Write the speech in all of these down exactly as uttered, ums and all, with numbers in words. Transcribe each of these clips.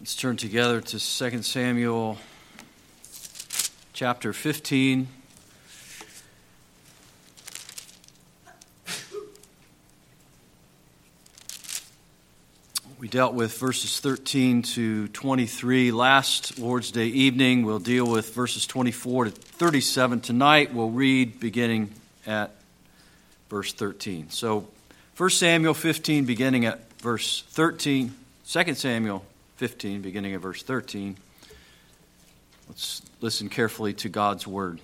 Let's turn together to Second Samuel chapter fifteen. We dealt with verses thirteen to twenty-three last Lord's Day evening. We'll deal with verses twenty-four to thirty-seven tonight. We'll read beginning at verse thirteen. So First Samuel fifteen beginning at verse thirteen. Second Samuel fifteen, beginning at verse thirteen. Let's listen carefully to God's word.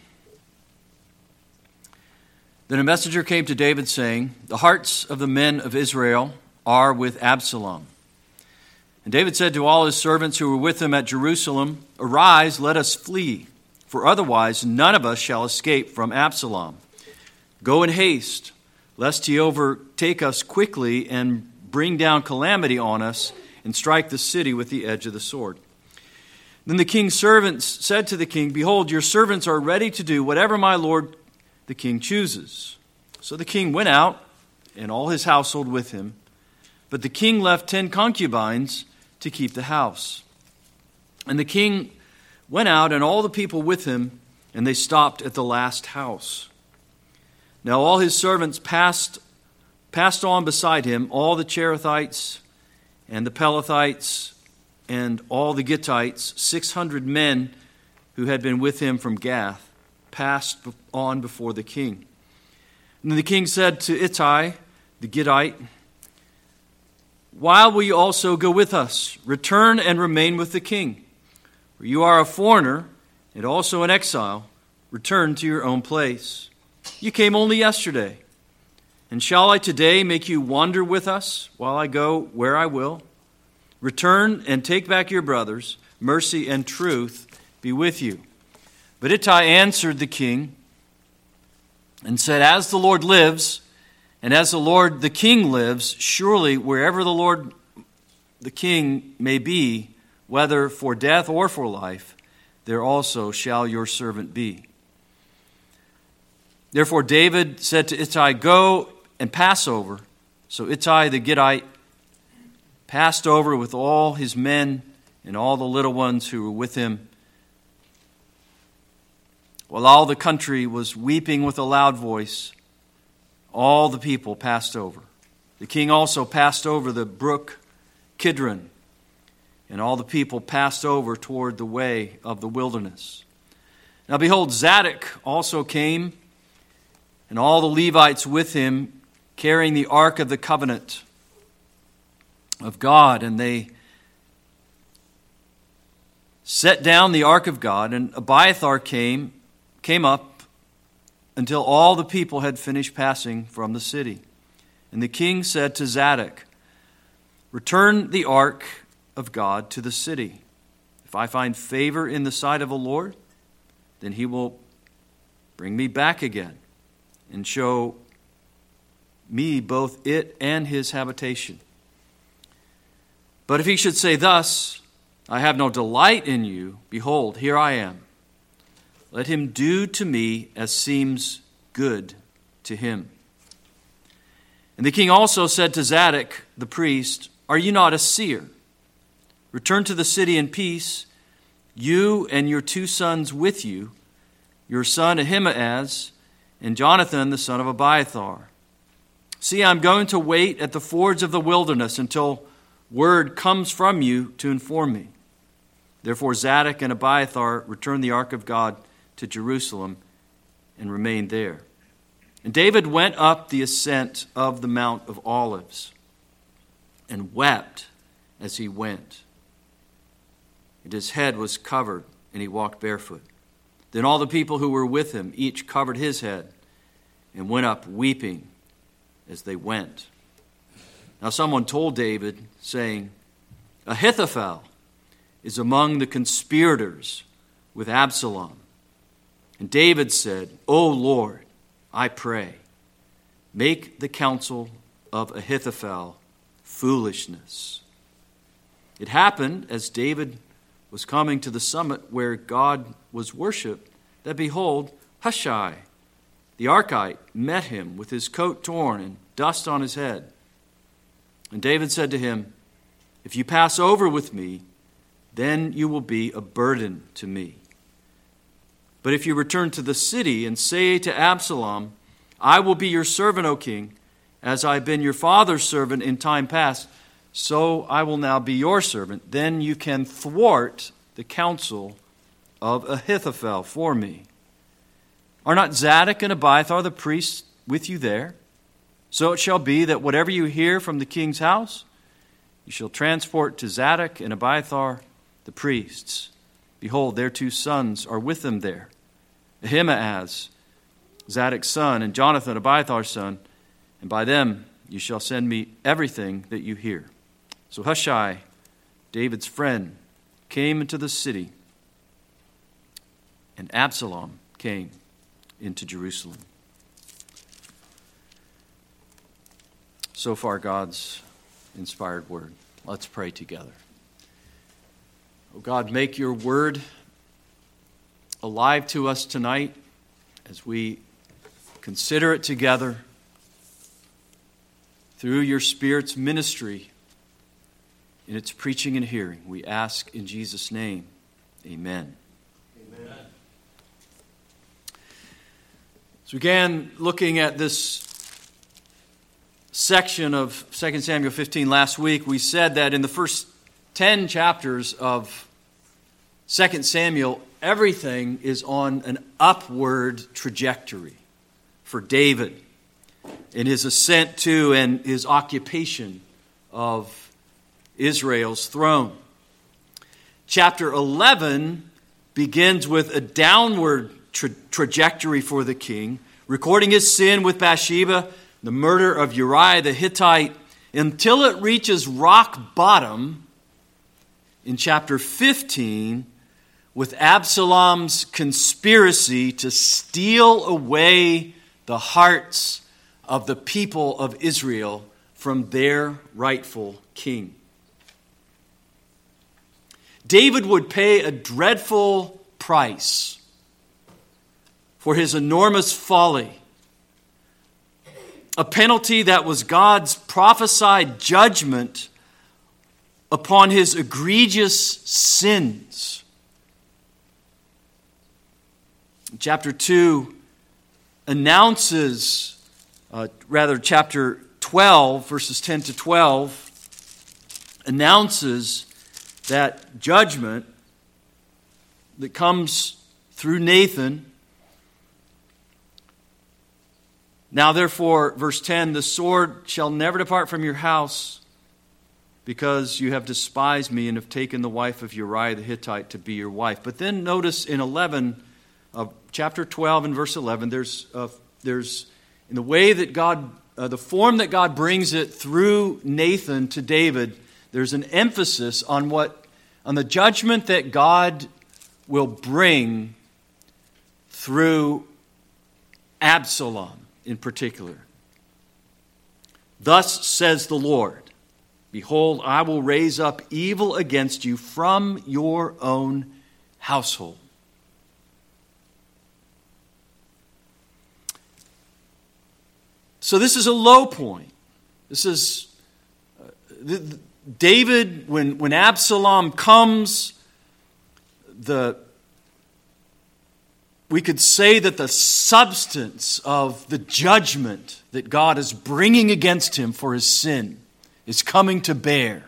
Then a messenger came to David saying, "The hearts of the men of Israel are with Absalom." And David said to all his servants who were with him at Jerusalem, "Arise, let us flee, for otherwise none of us shall escape from Absalom. Go in haste, lest he overtake us quickly and bring down calamity on us, and strike the city with the edge of the sword." Then the king's servants said to the king, "Behold, your servants are ready to do whatever my lord the king chooses." So the king went out, and all his household with him. But the king left ten concubines to keep the house. And the king went out, and all the people with him, and they stopped at the last house. Now all his servants passed, passed on beside him, all the Cherethites, and the Pelethites, and all the Gittites, six hundred men who had been with him from Gath, passed on before the king. And the king said to Ittai, the Gittite, "Why will you also go with us? Return and remain with the king. For you are a foreigner and also an exile. Return to your own place. You came only yesterday. And shall I today make you wander with us while I go where I will? Return and take back your brothers. Mercy and truth be with you." But Ittai answered the king and said, "As the Lord lives, and as the Lord the king lives, surely wherever the Lord the king may be, whether for death or for life, there also shall your servant be." Therefore David said to Ittai, "Go and pass over." So Ittai the Gittite passed over with all his men and all the little ones who were with him, while all the country was weeping with a loud voice. All the people passed over. The king also passed over the brook Kidron, and all the people passed over toward the way of the wilderness. Now behold, Zadok also came, and all the Levites with him, carrying the ark of the covenant of God. And they set down the ark of God, and Abiathar came, came up until all the people had finished passing from the city. And the king said to Zadok, "Return the ark of God to the city. If I find favor in the sight of the Lord, then he will bring me back again and show me both it and his habitation. But if he should say thus, I have no delight in you, behold, here I am. Let him do to me as seems good to him." And the king also said to Zadok the priest, "Are you not a seer? Return to the city in peace, you and your two sons with you, your son Ahimaaz, and Jonathan the son of Abiathar. See, I'm going to wait at the fords of the wilderness until word comes from you to inform me." Therefore Zadok and Abiathar returned the ark of God to Jerusalem and remained there. And David went up the ascent of the Mount of Olives and wept as he went. And his head was covered, and he walked barefoot. Then all the people who were with him each covered his head and went up weeping as they went. Now someone told David, saying, "Ahithophel is among the conspirators with Absalom." And David said, "O Lord, I pray, make the counsel of Ahithophel foolishness." It happened, as David was coming to the summit where God was worshipped, that behold, Hushai, the Archite, met him with his coat torn and dust on his head. And David said to him, "If you pass over with me, then you will be a burden to me. But if you return to the city and say to Absalom, I will be your servant, O king, as I have been your father's servant in time past, so I will now be your servant, then you can thwart the counsel of Ahithophel for me. Are not Zadok and Abiathar the priests with you there? So it shall be that whatever you hear from the king's house, you shall transport to Zadok and Abiathar the priests. Behold, their two sons are with them there, Ahimaaz, Zadok's son, and Jonathan, Abiathar's son, and by them you shall send me everything that you hear. So Hushai, David's friend, came into the city, and Absalom came into Jerusalem. So far, God's inspired word. Let's pray together. Oh God, make your word alive to us tonight as we consider it together through your Spirit's ministry in its preaching and hearing. We ask in Jesus' name, amen. Amen. As we began looking at this section of Second Samuel fifteen last week, we said that in the first ten chapters of Second Samuel, everything is on an upward trajectory for David in his ascent to and his occupation of Israel's throne. Chapter eleven begins with a downward tra- trajectory for the king, recording his sin with Bathsheba, the murder of Uriah the Hittite, until it reaches rock bottom in chapter fifteen with Absalom's conspiracy to steal away the hearts of the people of Israel from their rightful king. David would pay a dreadful price for his enormous folly, a penalty that was God's prophesied judgment upon his egregious sins. Chapter two announces, uh, rather chapter twelve, verses ten to twelve, announces that judgment that comes through Nathan. Now therefore, verse ten, the sword shall never depart from your house, because you have despised me and have taken the wife of Uriah the Hittite to be your wife. But then notice in eleven, of chapter twelve and verse eleven, there's uh, there's in the way that God, uh, the form that God brings it through Nathan to David, there's an emphasis on what on the judgment that God will bring through Absalom in particular. Thus says the Lord, behold, I will raise up evil against you from your own household. So this is a low point. This is uh, the, David, when, when Absalom comes, the we could say that the substance of the judgment that God is bringing against him for his sin is coming to bear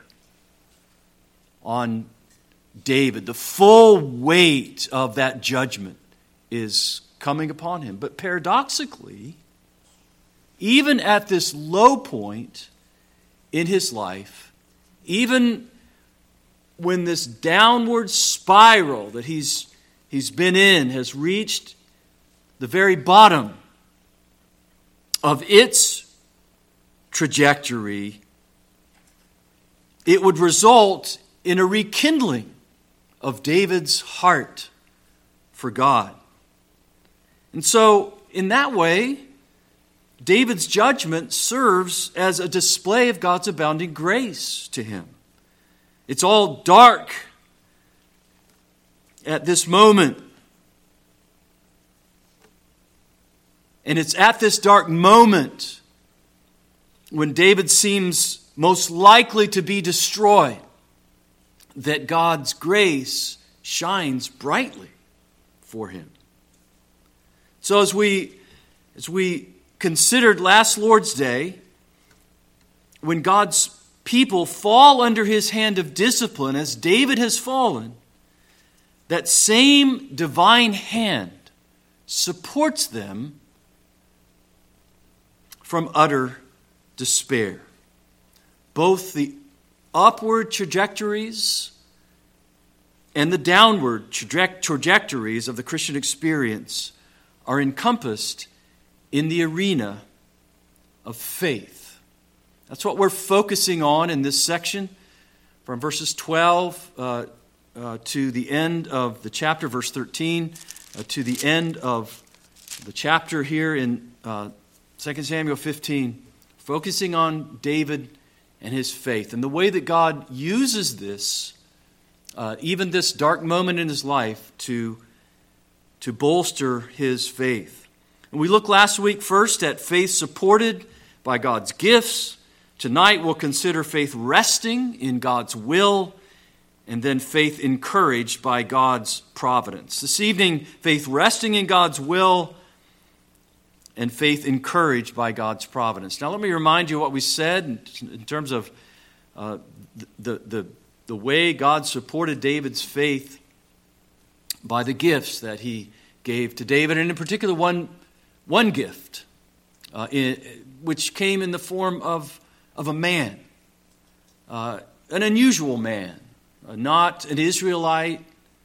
on David. The full weight of that judgment is coming upon him. But paradoxically, even at this low point in his life, even when this downward spiral that he's he's been in has reached the very bottom of its trajectory, it would result in a rekindling of David's heart for God. And so, in that way, David's judgment serves as a display of God's abounding grace to him. It's all dark at this moment. And it's at this dark moment when David seems most likely to be destroyed that God's grace shines brightly for him. So as we as we considered last Lord's Day, when God's people fall under his hand of discipline, as David has fallen, that same divine hand supports them from utter despair. Both the upward trajectories and the downward traje- trajectories of the Christian experience are encompassed in the arena of faith. That's what we're focusing on in this section, from verses twelve uh, uh, to the end of the chapter, verse thirteen, uh, to the end of the chapter here in uh, Second Samuel fifteen, focusing on David and his faith, and the way that God uses this, uh, even this dark moment in his life, to, to bolster his faith. And we looked last week first at faith supported by God's gifts. Tonight we'll consider faith resting in God's will, and then faith encouraged by God's providence. This evening, faith resting in God's will and faith encouraged by God's providence. Now let me remind you what we said in, in terms of uh, the, the, the way God supported David's faith by the gifts that he gave to David, and in particular one, one gift, uh, in, which came in the form of, of a man, uh, an unusual man, uh, not an Israelite,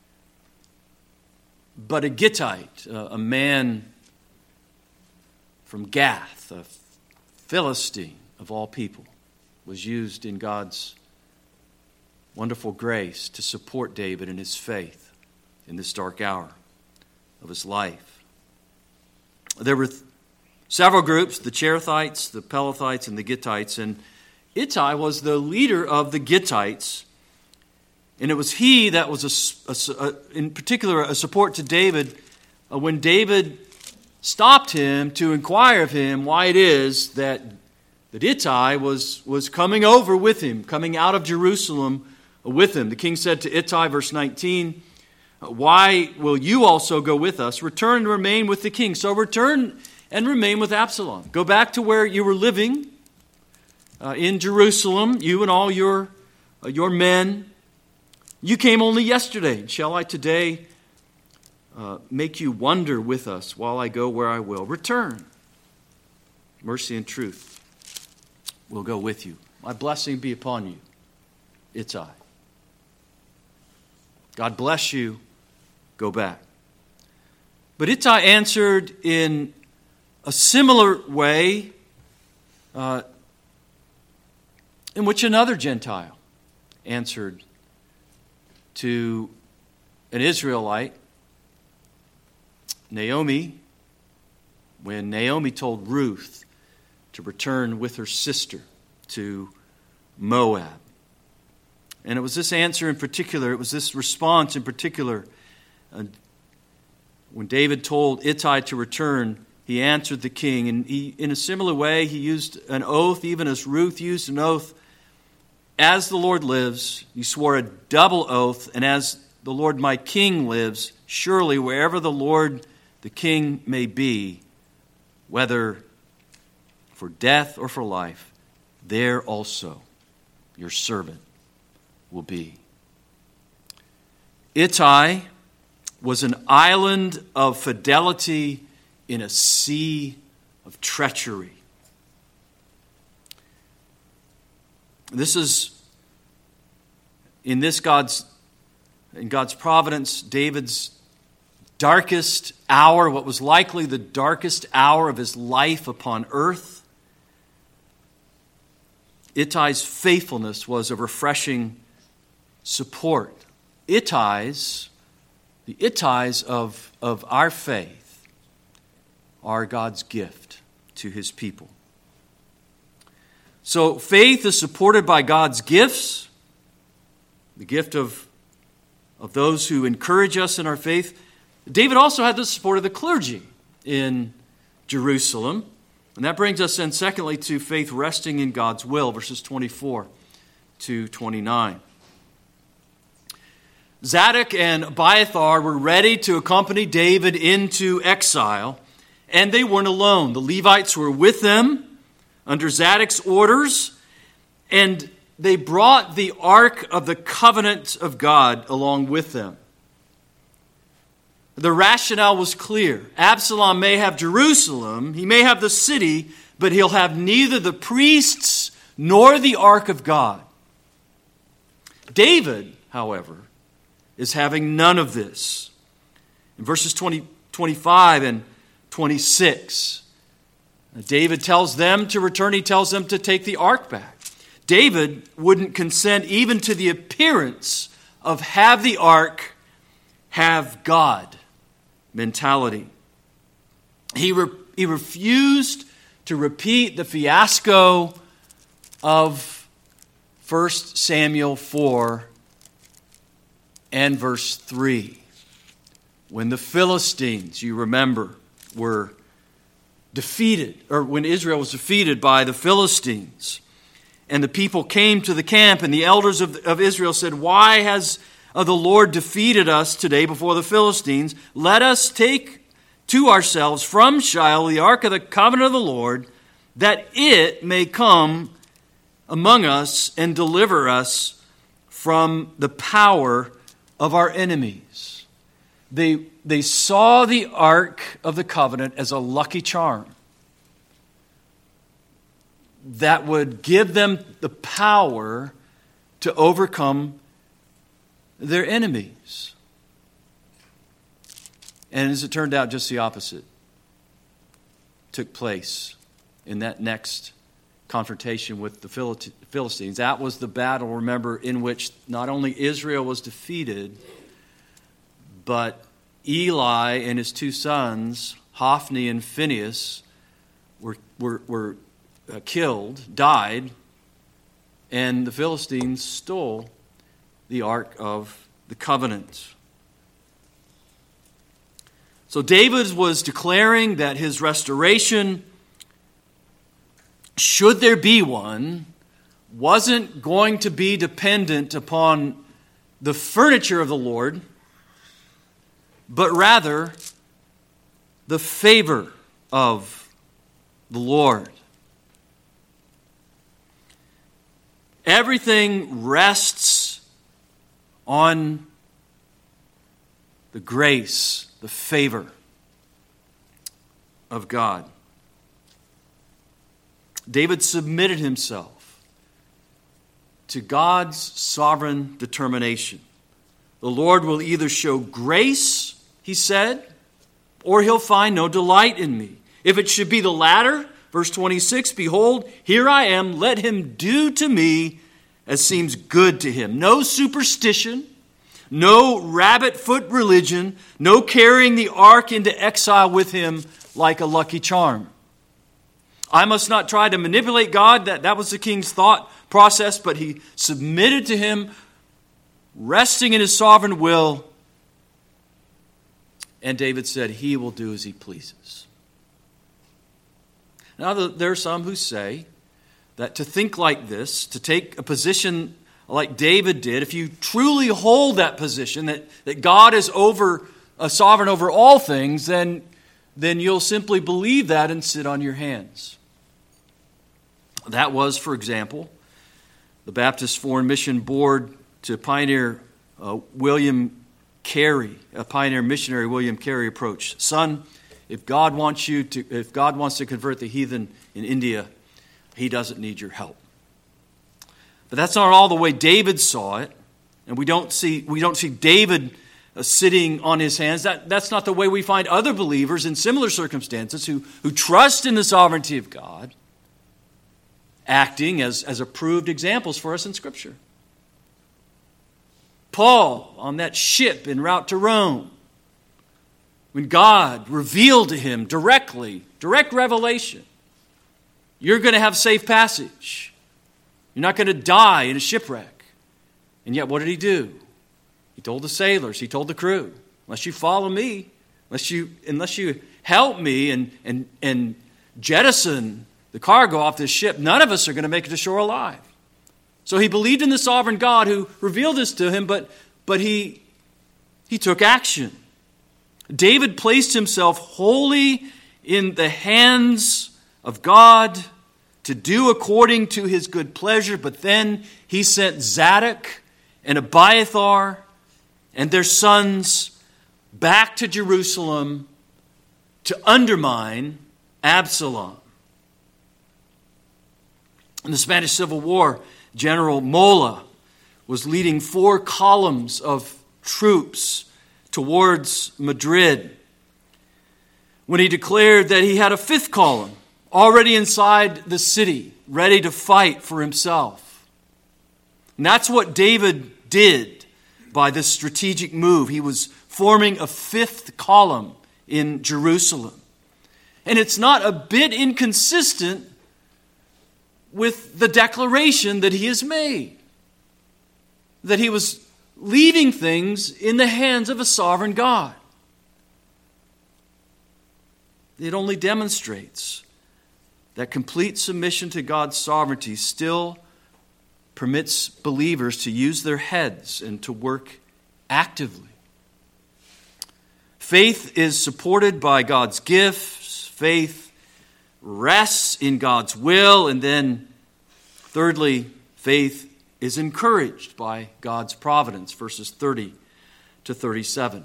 but a Gittite, uh, a man from Gath, a Philistine of all people, was used in God's wonderful grace to support David in his faith in this dark hour of his life. There were th- several groups, the Cherethites, the Pelethites, and the Gittites, and Ittai was the leader of the Gittites, and it was he that was, a, a, a, in particular, a support to David uh, when David stopped him to inquire of him why it is that, that Ittai was, was coming over with him, coming out of Jerusalem with him. The king said to Ittai, verse nineteen, "Why will you also go with us? Return and remain with the king." So return and remain with Absalom. Go back to where you were living uh, in Jerusalem, you and all your, uh, your men. You came only yesterday. Shall I today Uh, make you wander with us while I go where I will? Return. Mercy and truth will go with you. My blessing be upon you. Ittai. God bless you. Go back. But Ittai answered in a similar way uh, in which another Gentile answered to an Israelite, Naomi, when Naomi told Ruth to return with her sister to Moab. And it was this answer in particular, it was this response in particular. Uh, when David told Ittai to return, he answered the king. And he, in a similar way, he used an oath, even as Ruth used an oath. "As the Lord lives," he swore a double oath, "and as the Lord my king lives, surely wherever the Lord the king may be, whether for death or for life, there also your servant will be." Ittai was an island of fidelity in a sea of treachery. This is, in this God's, in God's providence, David's darkest hour, what was likely the darkest hour of his life upon earth. Ittai's faithfulness was a refreshing support. Ittai's, the Ittai's of, of our faith are God's gift to his people. So faith is supported by God's gifts, the gift of, of those who encourage us in our faith. David also had the support of the clergy in Jerusalem. And that brings us then secondly to faith resting in God's will, verses twenty-four to twenty-nine. Zadok and Abiathar were ready to accompany David into exile, and they weren't alone. The Levites were with them under Zadok's orders, and they brought the Ark of the Covenant of God along with them. The rationale was clear. Absalom may have Jerusalem, he may have the city, but he'll have neither the priests nor the Ark of God. David, however, is having none of this. In verses twenty, twenty-five and twenty-six, David tells them to return. He tells them to take the ark back. David wouldn't consent even to the appearance of have the ark, have God mentality. He, re- he refused to repeat the fiasco of First Samuel four and verse three. When the Philistines, you remember, were defeated, or when Israel was defeated by the Philistines, and the people came to the camp, and the elders of, of Israel said, "Why has uh, the Lord defeated us today before the Philistines? Let us take to ourselves from Shiloh the ark of the covenant of the Lord, that it may come among us and deliver us from the power of our enemies." They, they saw the Ark of the Covenant as a lucky charm that would give them the power to overcome their enemies. And as it turned out, just the opposite took place in that next confrontation with the Philistines. That was the battle, remember, in which not only Israel was defeated, but Eli and his two sons, Hophni and Phinehas, were, were, were uh, killed, died, and the Philistines stole the Ark of the Covenant. So David was declaring that his restoration, should there be one, wasn't going to be dependent upon the furniture of the Lord, but rather the favor of the Lord. Everything rests on the grace, the favor of God. David submitted himself to God's sovereign determination. The Lord will either show grace, he said, or he'll find no delight in me. If it should be the latter, verse twenty-six, behold, here I am, let him do to me as seems good to him. No superstition, no rabbit foot religion, no carrying the ark into exile with him like a lucky charm. I must not try to manipulate God. That, that was the king's thought process, but he submitted to him, resting in his sovereign will. And David said, he will do as he pleases. Now, there are some who say that to think like this, to take a position like David did, if you truly hold that position, that, that God is over, a sovereign over all things, then, then you'll simply believe that and sit on your hands. That was, for example, the Baptist Foreign Mission Board to pioneer uh, William Carey, a pioneer missionary William Carey approach. Son, if God wants you to, if God wants to convert the heathen in India, he doesn't need your help. But that's not all the way David saw it, and we don't see we don't see David uh, sitting on his hands. That that's not the way we find other believers in similar circumstances who who trust in the sovereignty of God, acting as as approved examples for us in Scripture. Paul on that ship en route to Rome, when God revealed to him directly, direct revelation, you're going to have safe passage. You're not going to die in a shipwreck. And yet what did he do? He told the sailors, he told the crew, unless you follow me, unless you unless you help me and and and jettison the cargo off this ship, none of us are going to make it to shore alive. So he believed in the sovereign God who revealed this to him, but, but he he took action. David placed himself wholly in the hands of God to do according to his good pleasure, but then he sent Zadok and Abiathar and their sons back to Jerusalem to undermine Absalom. In the Spanish Civil War, General Mola was leading four columns of troops towards Madrid when he declared that he had a fifth column already inside the city, ready to fight for himself. And that's what David did by this strategic move. He was forming a fifth column in Jerusalem. And it's not a bit inconsistent with the declaration that he has made, that he was leaving things in the hands of a sovereign God. It only demonstrates that complete submission to God's sovereignty still permits believers to use their heads and to work actively. Faith is supported by God's gifts. Faith rests in God's will. And then, thirdly, faith is encouraged by God's providence, verses thirty to thirty-seven.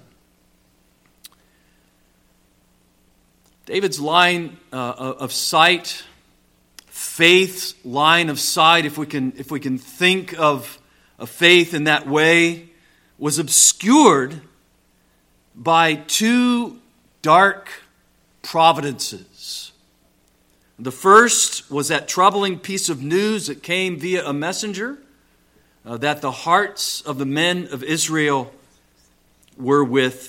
David's line uh, of sight, faith's line of sight, if we can, if we can think of a faith in that way, was obscured by two dark providences. The first was that troubling piece of news that came via a messenger, uh, that the hearts of the men of Israel were with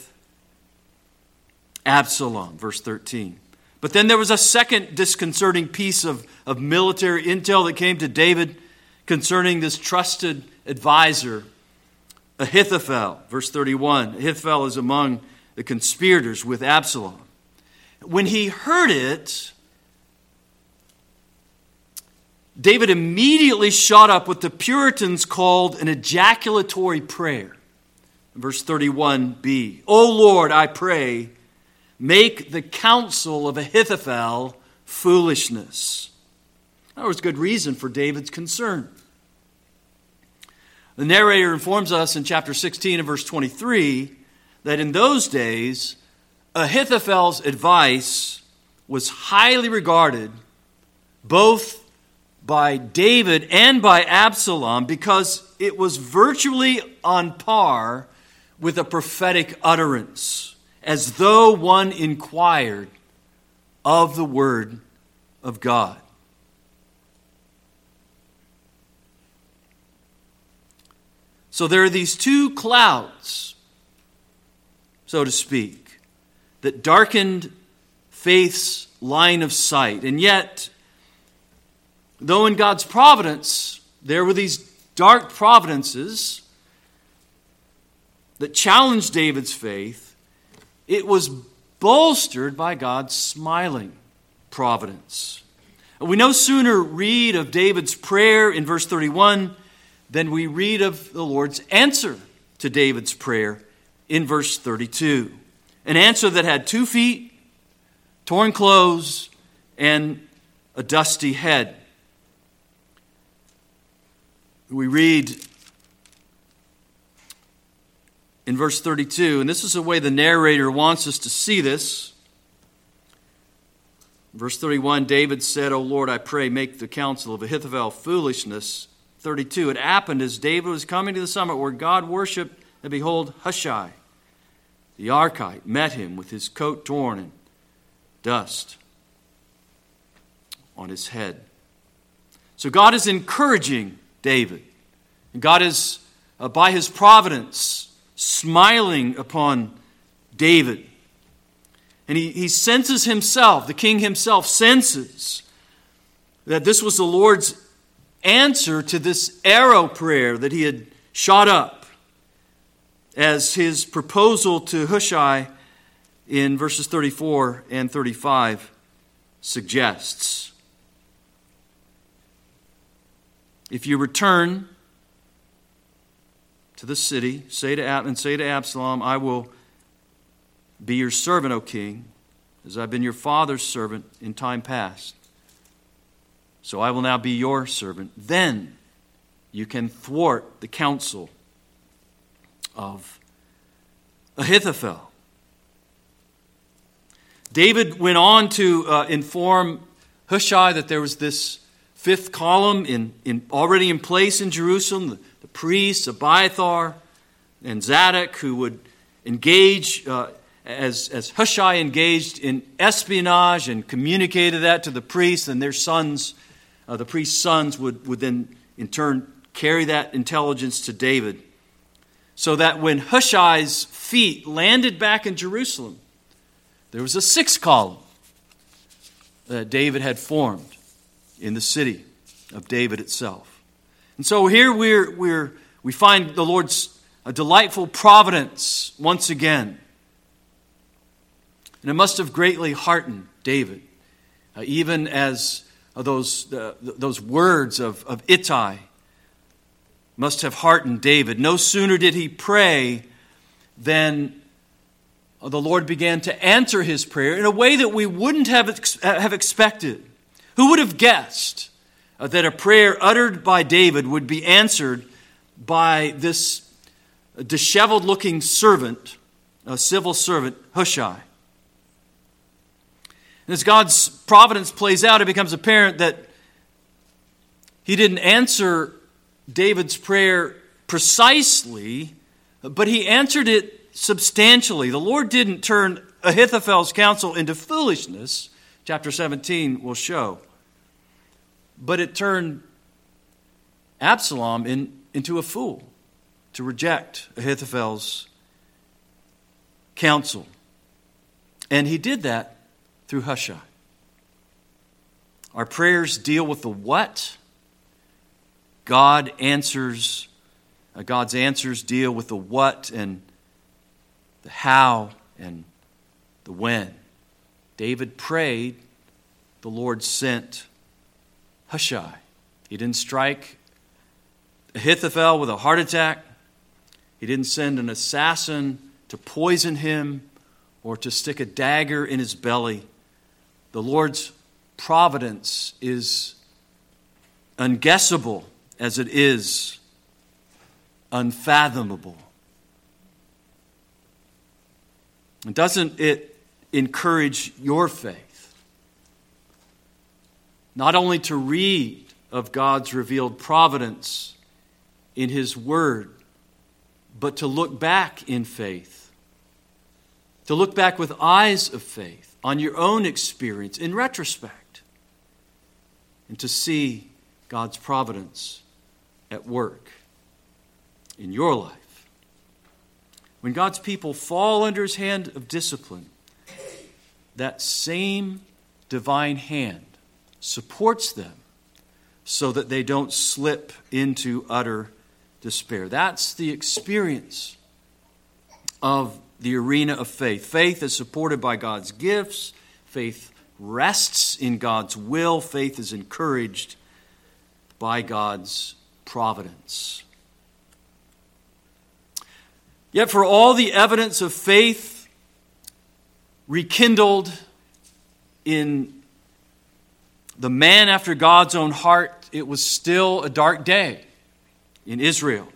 Absalom, verse thirteen. But then there was a second disconcerting piece of, of military intel that came to David concerning this trusted advisor, Ahithophel, verse thirty-one. Ahithophel is among the conspirators with Absalom. When he heard it, David immediately shot up what the Puritans called an ejaculatory prayer. Verse thirty-one b. O Lord, I pray, make the counsel of Ahithophel foolishness. That was good reason for David's concern. The narrator informs us in chapter sixteen and verse twenty-three that in those days, Ahithophel's advice was highly regarded both by David and by Absalom because it was virtually on par with a prophetic utterance, as though one inquired of the word of God. So there are these two clouds, so to speak, that darkened faith's line of sight. And yet, though in God's providence, there were these dark providences that challenged David's faith, it was bolstered by God's smiling providence. We no sooner read of David's prayer in verse thirty-one than we read of the Lord's answer to David's prayer in verse thirty-two. An answer that had two feet, torn clothes, and a dusty head. We read in verse thirty-two, and this is the way the narrator wants us to see this. Verse thirty-one, David said, O Lord, I pray, make the counsel of Ahithophel foolishness. thirty-two, it happened as David was coming to the summit where God worshipped, and behold, Hushai, the Archite, met him with his coat torn and dust on his head. So God is encouraging David. And God is, uh, by his providence, smiling upon David. And he, he senses himself, the king himself senses that this was the Lord's answer to this arrow prayer that he had shot up as his proposal to Hushai in verses thirty-four and thirty-five suggests. If you return to the city, say to Ab- and say to Absalom, I will be your servant, O king, as I've been your father's servant in time past. So I will now be your servant. Then you can thwart the counsel of Ahithophel. David went on to uh, inform Hushai that there was this fifth column in, in already in place in Jerusalem, the, the priests, Abiathar and Zadok, who would engage, uh, as, as Hushai engaged in espionage and communicated that to the priests, and their sons, uh, the priests' sons, would, would then in turn carry that intelligence to David. So that when Hushai's feet landed back in Jerusalem, there was a sixth column that David had formed in the city of David itself. And so here we're, we're, we find the Lord's a delightful providence once again. And it must have greatly heartened David, uh, even as uh, those, uh, those words of, of Ittai must have heartened David. No sooner did he pray than the Lord began to answer his prayer in a way that we wouldn't have, ex- have expected. Who would have guessed uh, that a prayer uttered by David would be answered by this disheveled-looking servant, a civil servant, Hushai? And as God's providence plays out, it becomes apparent that he didn't answer David's prayer precisely, but he answered it substantially. The Lord didn't turn Ahithophel's counsel into foolishness, chapter seventeen will show, but it turned Absalom in, into a fool to reject Ahithophel's counsel. And he did that through Hushai. Our prayers deal with the what. God answers, uh, God's answers deal with the what and the how and the when. David prayed, the Lord sent Hushai. He didn't strike Ahithophel with a heart attack. He didn't send an assassin to poison him or to stick a dagger in his belly. The Lord's providence is unguessable as it is unfathomable. And doesn't it encourage your faith? Not only to read of God's revealed providence in His Word, but to look back in faith. To look back with eyes of faith on your own experience in retrospect. And to see God's providence at work in your life. When God's people fall under His hand of discipline, that same divine hand supports them so that they don't slip into utter despair. That's the experience of the arena of faith. Faith is supported by God's gifts. Faith rests in God's will. Faith is encouraged by God's providence. Yet for all the evidence of faith rekindled in the man after God's own heart, it was still a dark day in Israel.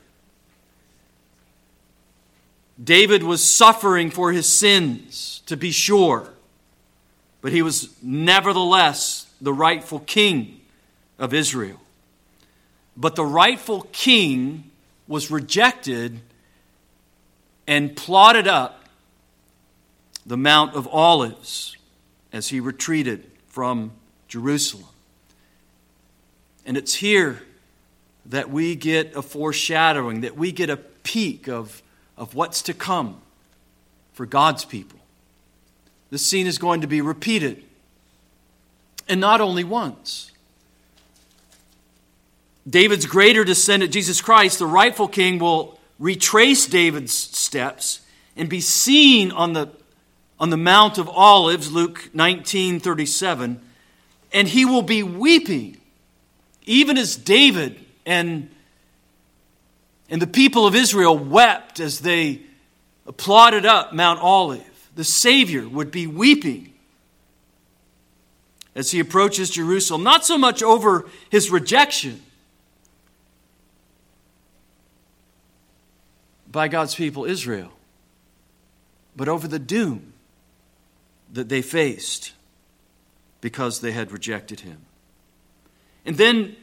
David was suffering for his sins, to be sure, but he was nevertheless the rightful king of Israel. But the rightful king was rejected and plodded up the Mount of Olives as he retreated from Jerusalem. And it's here that we get a foreshadowing, that we get a peek of, of what's to come for God's people. This scene is going to be repeated, and not only once. David's greater descendant, Jesus Christ, the rightful king, will retrace David's steps and be seen on the, on the Mount of Olives, Luke nineteen thirty-seven, and he will be weeping, even as David and, And the people of Israel wept as they plodded up Mount Olive. The Savior would be weeping as he approaches Jerusalem, not so much over his rejection by God's people Israel, but over the doom that they faced because they had rejected him. And then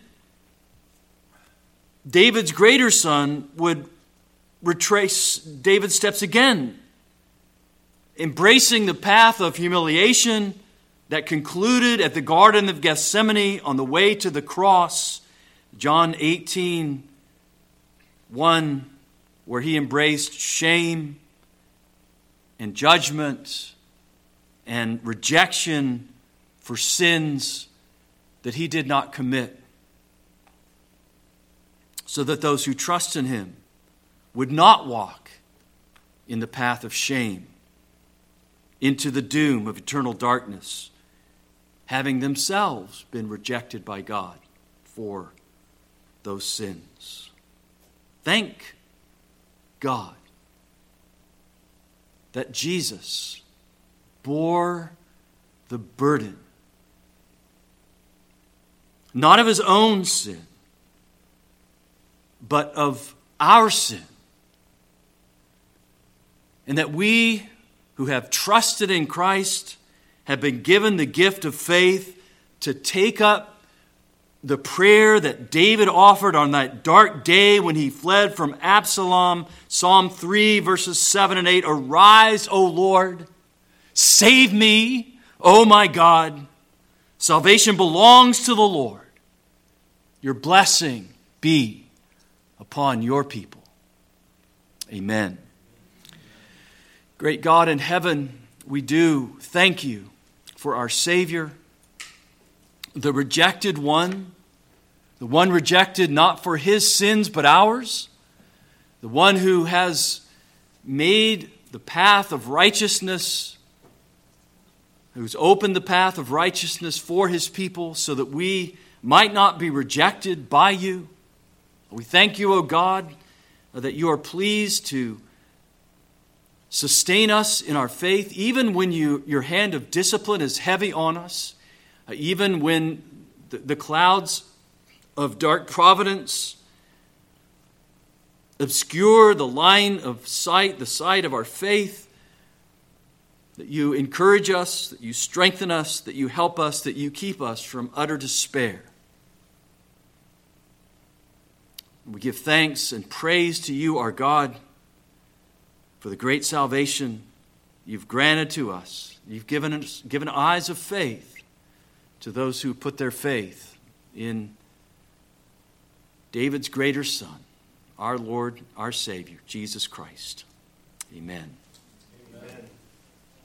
David's greater son would retrace David's steps again, embracing the path of humiliation that concluded at the Garden of Gethsemane on the way to the cross. John eighteen, one, where he embraced shame and judgment and rejection for sins that he did not commit, so that those who trust in him would not walk in the path of shame into the doom of eternal darkness, having themselves been rejected by God for those sins. Thank God that Jesus bore the burden, not of his own sin, but of our sin. And that we who have trusted in Christ have been given the gift of faith to take up the prayer that David offered on that dark day when he fled from Absalom. Psalm three, verses seven and eight. Arise, O Lord, save me, O my God. Salvation belongs to the Lord. Your blessing be upon your people. Amen. Great God in heaven, we do thank you for our Savior, the rejected one, the one rejected not for his sins but ours, the one who has made the path of righteousness, who's opened the path of righteousness for his people so that we might not be rejected by you. We thank you, O God, that you are pleased to sustain us in our faith, even when you, your hand of discipline is heavy on us, uh, even when the, the clouds of dark providence obscure the line of sight, the sight of our faith, that you encourage us, that you strengthen us, that you help us, that you keep us from utter despair. We give thanks and praise to you, our God, for the great salvation you've granted to us. You've given us, given eyes of faith to those who put their faith in David's greater Son, our Lord, our Savior, Jesus Christ. Amen.